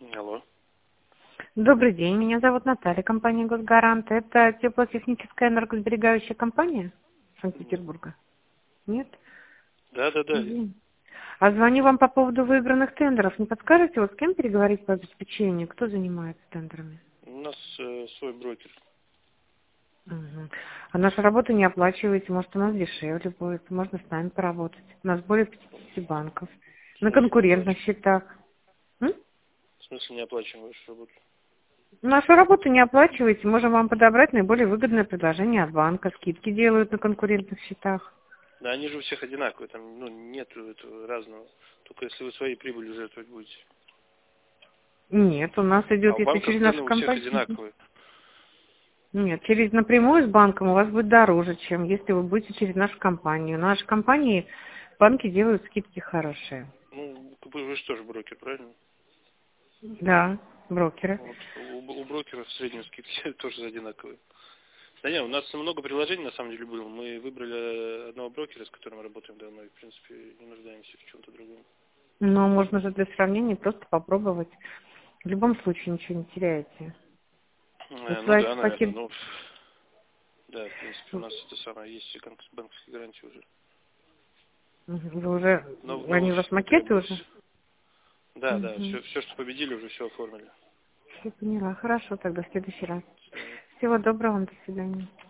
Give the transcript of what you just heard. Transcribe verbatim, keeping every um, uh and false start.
Алло. Добрый день, меня зовут Наталья, компания «Госгарант». Это теплотехническая энергосберегающая компания Санкт-Петербурга? Нет? Да, да, да. Извините. А звоню вам по поводу выигранных тендеров. Не подскажете, вот с кем переговорить по обеспечению? Кто занимается тендерами? У нас э, свой брокер. Мгм. А наша работа не оплачиваете, может, у нас дешевле будет, можно с нами поработать. У нас более пятидесяти банков. В На смысле не конкурентных оплачиваем? счетах. М? В смысле не оплачиваем вашу работу? Нашу работу не оплачиваете, можем вам подобрать наиболее выгодное предложение от банка. Скидки делают на конкурентных счетах. Да, они же у всех одинаковые, там ну, нету этого разного. Только если вы своей прибылью жертвовать будете. Нет, у нас А идет, у если банков через цены нашу у всех компанию. одинаковые. Нет, через напрямую с банком у вас будет дороже, чем если вы будете через нашу компанию. На нашей компании банки делают скидки хорошие. Ну, вы, вы же тоже брокер, правильно? Да, брокеры. Вот. У, у брокеров в среднем скидки тоже одинаковые. Да нет, у нас много приложений на самом деле было. Мы выбрали одного брокера, с которым работаем давно, и в принципе не нуждаемся в чем-то другом. Но можно же для сравнения просто попробовать. В любом случае ничего не теряете. Э, Ну да, Высылаете наверное. пакет. Ну, да, в принципе, у нас это самое есть и банк- банковские гарантии уже. Мгм. Вы уже, Нов- они Новых у вас сейчас не макеты уже? требуется. Да, да, Угу. все, все, что победили, уже все оформили. Все поняла. Хорошо, тогда в следующий раз. Всё. Всего доброго вам, до свидания.